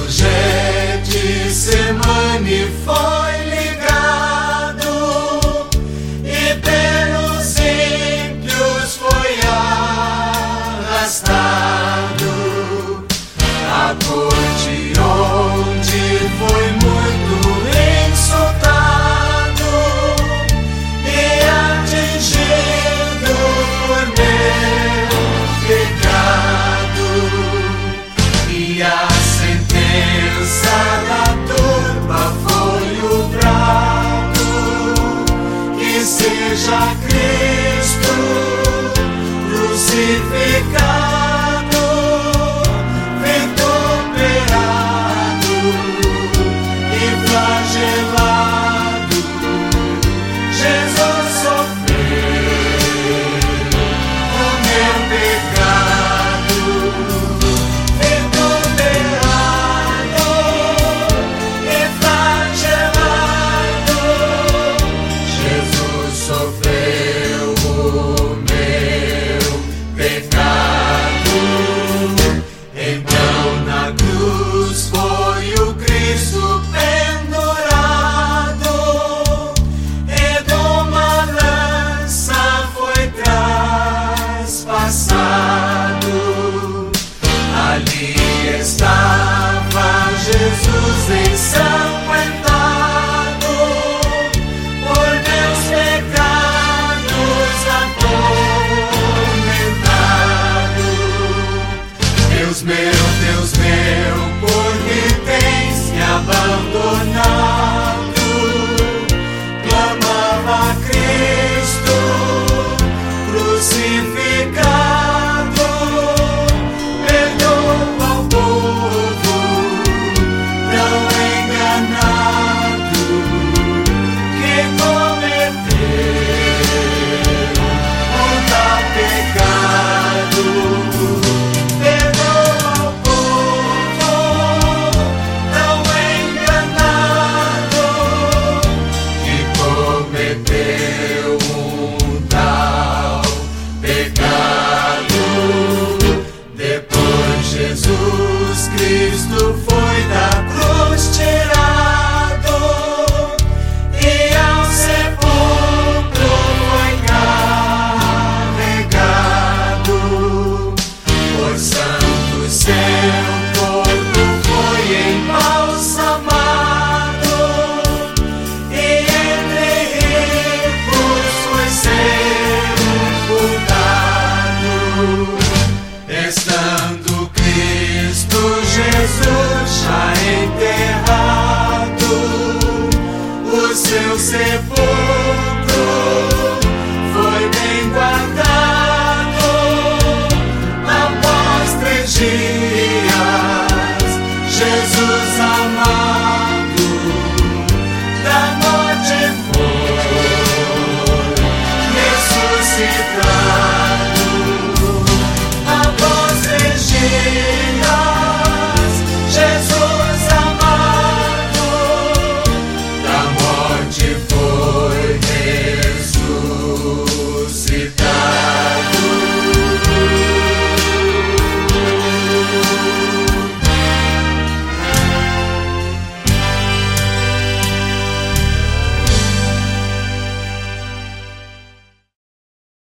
Getsemane foi ligado e pelos ímpios foi arrastado à corte onde foi muito insultado e atingido por meu pecado, e a sentença da turba foi o brado: que seja Cristo crucificado, vituperado e flagelado. Jesus sofreu o meu pecado, vituperado e flagelado. Jesus sofreu o meu pecado. Então na cruz foi o Cristo pendurado, e de uma lança foi traspassado. Ali estava Jesus ensanguentado, por meus pecados atormentado. Deus meu, por que tens me abandonado? Clamava Cristo crucificado. Perdoa o povo tão enganado que cometeu um tal pecado. Perdoa o povo tão enganado que cometeu um tal pecado. Depois Jesus Cristo foi da cruz tirado e ao sepulcro foi carregado. Por santo seu corpo foi embalsamado e entre ricos foi sepultado. Estando Cristo Jesus já enterrado, o seu sepulcro foi bem guardado. Após 3 dias, Jesus amado